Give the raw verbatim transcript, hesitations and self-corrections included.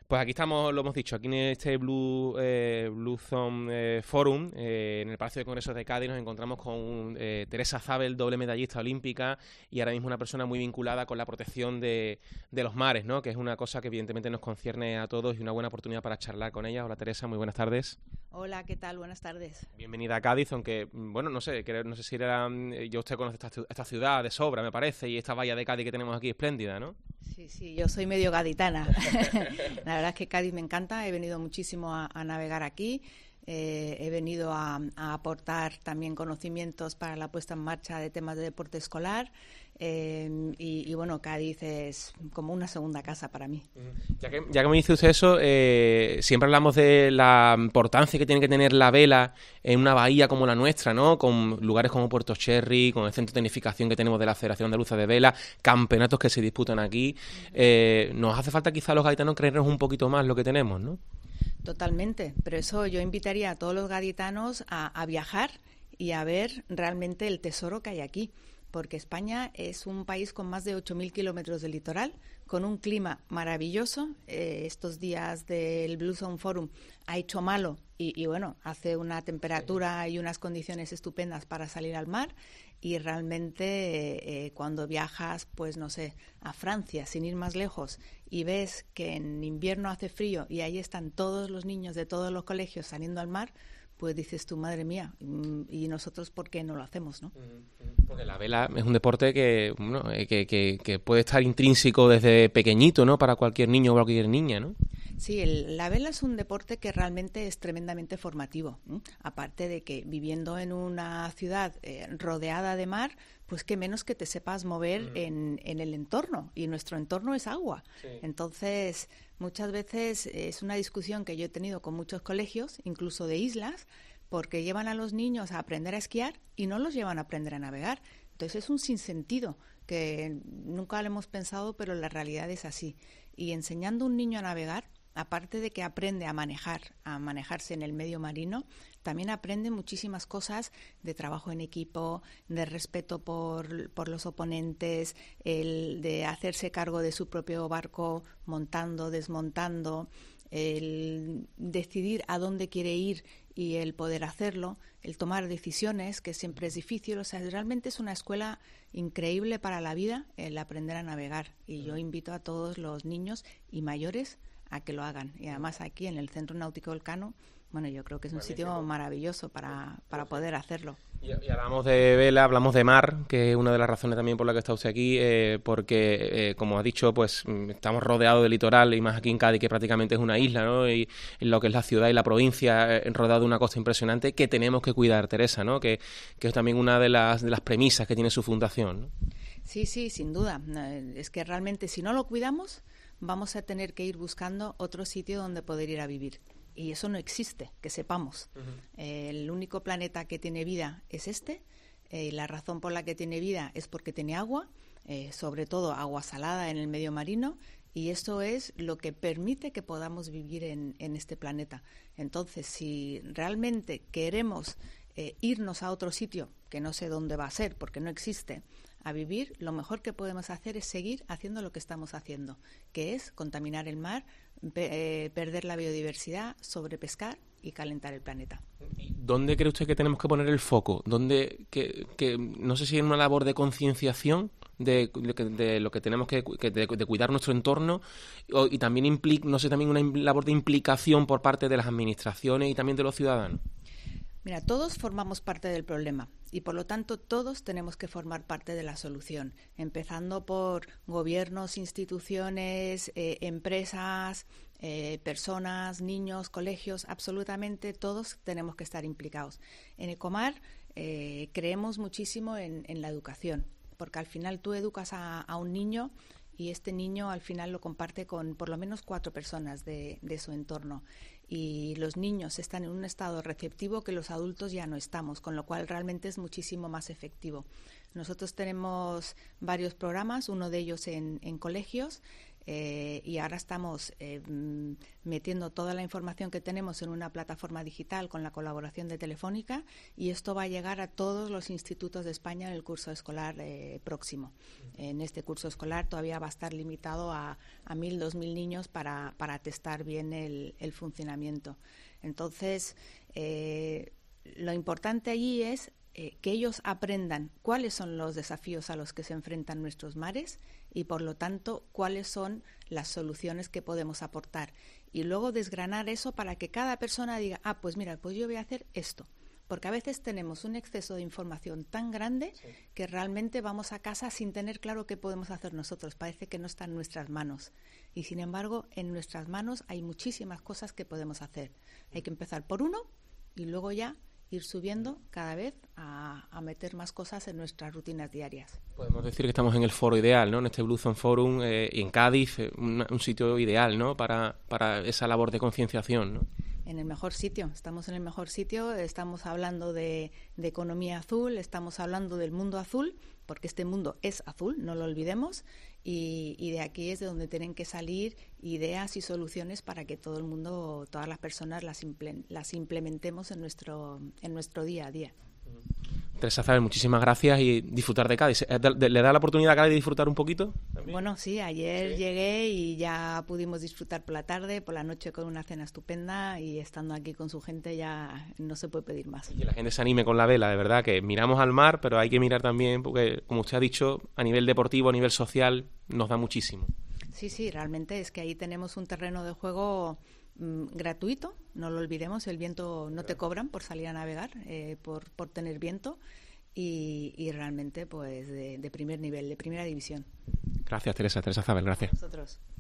Pues aquí estamos, lo hemos dicho, aquí en este Blue, eh, Blue Zone eh, Forum, eh, en el Palacio de Congresos de Cádiz, nos encontramos con eh, Teresa Zabel, doble medallista olímpica y ahora mismo una persona muy vinculada con la protección de, de los mares, ¿no? Que es una cosa que evidentemente nos concierne a todos y una buena oportunidad para charlar con ella. Hola Teresa, muy buenas tardes. Hola, ¿qué tal? Buenas tardes. Bienvenida a Cádiz, aunque, bueno, no sé, no sé si era, yo usted conoce esta, esta ciudad de sobra, me parece, y esta bahía de Cádiz que tenemos aquí espléndida, ¿no? Sí, sí, yo soy medio gaditana. La verdad es que Cádiz me encanta, he venido muchísimo a, a navegar aquí, eh, he venido a, a aportar también conocimientos para la puesta en marcha de temas de deporte escolar. Eh, y, y bueno, Cádiz es como una segunda casa para mí. Ya que, ya que me dice usted eso, eh, siempre hablamos de la importancia que tiene que tener la vela en una bahía como la nuestra, ¿no? Con lugares como Puerto Cherry, con el centro de tecnificación que tenemos de la Federación Andaluza de Vela, campeonatos que se disputan aquí. Eh, nos hace falta quizá a los gaditanos creernos un poquito más lo que tenemos, ¿no? Totalmente, pero eso yo invitaría a todos los gaditanos a, a viajar y a ver realmente el tesoro que hay aquí. Porque España es un país con más de ocho mil kilómetros de litoral, con un clima maravilloso. Eh, estos días del Blue Zone Forum ha hecho malo y, y bueno, hace una temperatura y unas condiciones estupendas para salir al mar. Y realmente eh, cuando viajas, pues no sé, a Francia, sin ir más lejos, y ves que en invierno hace frío y ahí están todos los niños de todos los colegios saliendo al mar, pues dices tú, madre mía, y nosotros ¿por qué no lo hacemos, no? Porque la vela es un deporte que, bueno, que, que, que puede estar intrínseco desde pequeñito, ¿no? Para cualquier niño o cualquier niña, ¿no? Sí, el, la vela es un deporte que realmente es tremendamente formativo, ¿eh? Aparte de que viviendo en una ciudad eh, rodeada de mar, pues qué menos que te sepas mover mm. en, en el entorno, y nuestro entorno es agua. Sí. Entonces, muchas veces es una discusión que yo he tenido con muchos colegios, incluso de islas, porque llevan a los niños a aprender a esquiar y no los llevan a aprender a navegar. Entonces es un sinsentido que nunca lo hemos pensado, pero la realidad es así. Y enseñando a un niño a navegar, aparte de que aprende a manejar, a manejarse en el medio marino, también aprende muchísimas cosas de trabajo en equipo, de respeto por, por los oponentes, el de hacerse cargo de su propio barco, montando, desmontando, el decidir a dónde quiere ir y el poder hacerlo, el tomar decisiones, que siempre es difícil. O sea, realmente es una escuela increíble para la vida el aprender a navegar. Y yo invito a todos los niños y mayores a que lo hagan. Y además aquí en el Centro Náutico Elcano, bueno, yo creo que es un Magnífico. Sitio maravilloso para, para poder hacerlo. Y, y hablamos de vela, hablamos de mar, que es una de las razones también por la que está usted aquí, eh, porque, eh, como ha dicho, pues estamos rodeados de litoral, y más aquí en Cádiz, que prácticamente es una isla, ¿no? Y, y lo que es la ciudad y la provincia, eh, rodeado de una costa impresionante, que tenemos que cuidar, Teresa, ¿no? Que, que es también una de las, de las premisas que tiene su fundación, ¿no? Sí, sí, sin duda. Es que realmente si no lo cuidamos, vamos a tener que ir buscando otro sitio donde poder ir a vivir. Y eso no existe, que sepamos. Uh-huh. Eh, el único planeta que tiene vida es este, eh, y la razón por la que tiene vida es porque tiene agua, eh, sobre todo agua salada en el medio marino, y eso es lo que permite que podamos vivir en, en este planeta. Entonces, si realmente queremos eh, irnos a otro sitio, que no sé dónde va a ser porque no existe, a vivir, lo mejor que podemos hacer es seguir haciendo lo que estamos haciendo, que es contaminar el mar, pe- eh, perder la biodiversidad, sobrepescar y calentar el planeta. ¿Dónde cree usted que tenemos que poner el foco? ¿Dónde, que, que no sé si es una labor de concienciación de, de, de lo que tenemos que, que de, de cuidar nuestro entorno, o, y también implica, no sé, también una labor de implicación por parte de las administraciones y también de los ciudadanos? Mira, todos formamos parte del problema y, por lo tanto, todos tenemos que formar parte de la solución, empezando por gobiernos, instituciones, eh, empresas, eh, personas, niños, colegios, absolutamente todos tenemos que estar implicados. En Ecomar eh, creemos muchísimo en, en la educación, porque al final tú educas a, a un niño y este niño al final lo comparte con por lo menos cuatro personas de, de su entorno. Y los niños están en un estado receptivo que los adultos ya no estamos, con lo cual realmente es muchísimo más efectivo. Nosotros tenemos varios programas, uno de ellos en, en colegios, eh, y ahora estamos eh, metiendo toda la información que tenemos en una plataforma digital con la colaboración de Telefónica, y esto va a llegar a todos los institutos de España en el curso escolar eh, próximo. En este curso escolar todavía va a estar limitado a, a mil, dos mil niños para, para testar bien el, el funcionamiento. Entonces, eh, lo importante allí es eh, que ellos aprendan cuáles son los desafíos a los que se enfrentan nuestros mares y, por lo tanto, cuáles son las soluciones que podemos aportar. Y luego desgranar eso para que cada persona diga, ah, pues mira, pues yo voy a hacer esto. Porque a veces tenemos un exceso de información tan grande sí. que realmente vamos a casa sin tener claro qué podemos hacer nosotros. Parece que no está en nuestras manos. Y, sin embargo, en nuestras manos hay muchísimas cosas que podemos hacer. Hay que empezar por uno y luego ya ir subiendo cada vez a, a meter más cosas en nuestras rutinas diarias. Podemos decir que estamos en el foro ideal, ¿no? En este Bluezone Forum eh, y en Cádiz, eh, un, un sitio ideal, ¿no? Para, para esa labor de concienciación, ¿no? En el mejor sitio, estamos en el mejor sitio, estamos hablando de, de economía azul, estamos hablando del mundo azul, porque este mundo es azul, no lo olvidemos, y, y de aquí es de donde tienen que salir ideas y soluciones para que todo el mundo, todas las personas las, imple, las implementemos en nuestro, en nuestro día a día. Teresa Zabel, muchísimas gracias y disfrutar de Cádiz. ¿Le da la oportunidad a Cádiz de disfrutar un poquito? ¿También? Bueno, sí, ayer ¿Sí? llegué y ya pudimos disfrutar por la tarde, por la noche con una cena estupenda, y estando aquí con su gente ya no se puede pedir más. Y que la gente se anime con la vela, de verdad, que miramos al mar, pero hay que mirar también, porque como usted ha dicho, a nivel deportivo, a nivel social, nos da muchísimo. Sí, sí, realmente es que ahí tenemos un terreno de juego mmm, gratuito, no lo olvidemos, el viento no te cobran por salir a navegar, eh, por, por tener viento, y, y realmente pues de, de primer nivel, de primera división. Gracias, Teresa, Teresa Zabel, gracias. A vosotros.